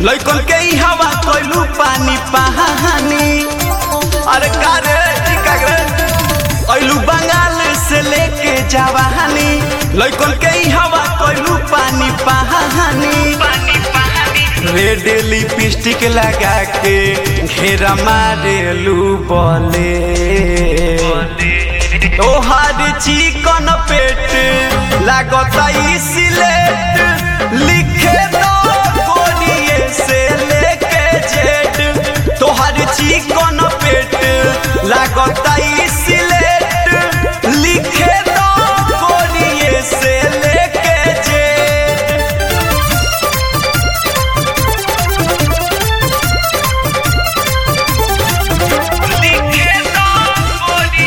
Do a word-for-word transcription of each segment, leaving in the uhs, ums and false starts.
लइकन के ई हवा कोइलू पानी पानी। अरे का रे की का रे कोइलू बंगाल से लेके जवानी, लइकन के ई हवा कोइलू पानी पानी। रेड लिपस्टिक लगा के घेरा मारेलू बोले, तोहार चिकन पेट लागता सिलेट, लिखे दो कोरिए से लेके जेड। तोहार चिकन पेट लागता सिलेट, लिखे दो कोरिए से लेके जेड। लिखे दो कोरी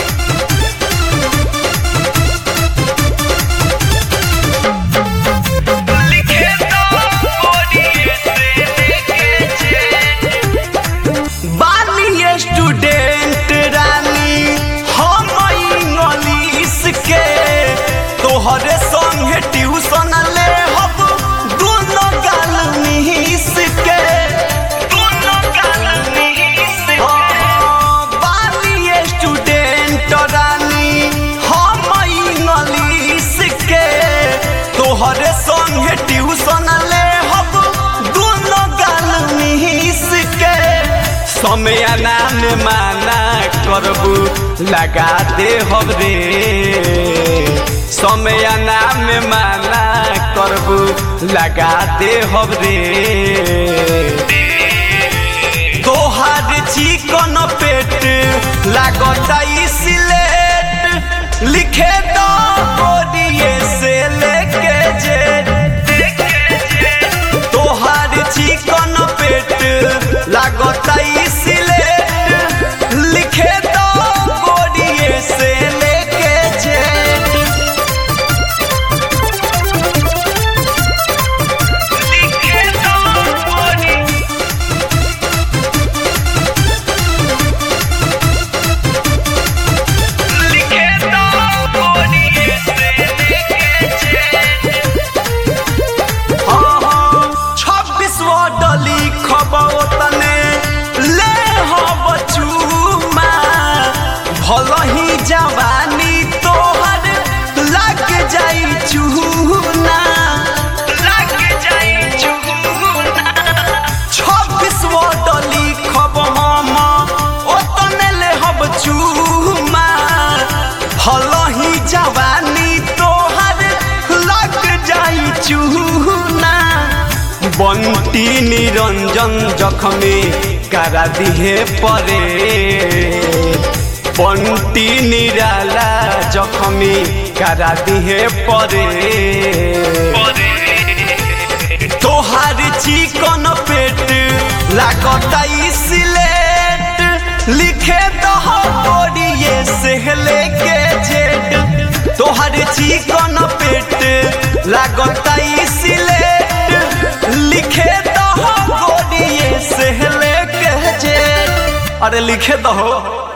स्टूडेंट रानी हम इंग्लिश के, तोहरे संगे ट्यूशन ले हम दोनों गाल मिस के, दोनों गाल मिस के। बानी स्टूडेंट रानी हम इंग्लिश के, तोहरे संगे ट्यूशन ले हम दोनों गाल मिस के। समय नाम माना करबू लगा दे हम रे, समय नाम माना करबू लगा दे हम रे। तोहार चिकन पेट लागता सिलेट, लिखे दो कोरिए से लेके जेड। तोहार चिकन पेट लागता सिलेट, लिखे दो कोरिए से लेके जेड। लिखे दो कोरी लिखे दो कोरिए से लेके जेड। हाँ हाँ छब्बीस वर्ड लिखबो तने ले हम चूमा, भल ही जवानी तोहर लग जाई चूना, लग जाई चूना। छब्बीस वर्ड लिखब हम ओतने ले हम चूमा, भल ही जवानी तोहर लग जाई चूना। बंटी निरंजन जख्मी करा दिहे परे, बंटी निराला जख्मी करा दिहे परे। तोहार चिकन पेट लागता सिलेट, लिखे दो कोरिए से लेके जेड। तोहार चिकन पेट लागता सिलेट, लिखे दो कोरिए से लेके जेड। अरे लिखे दो।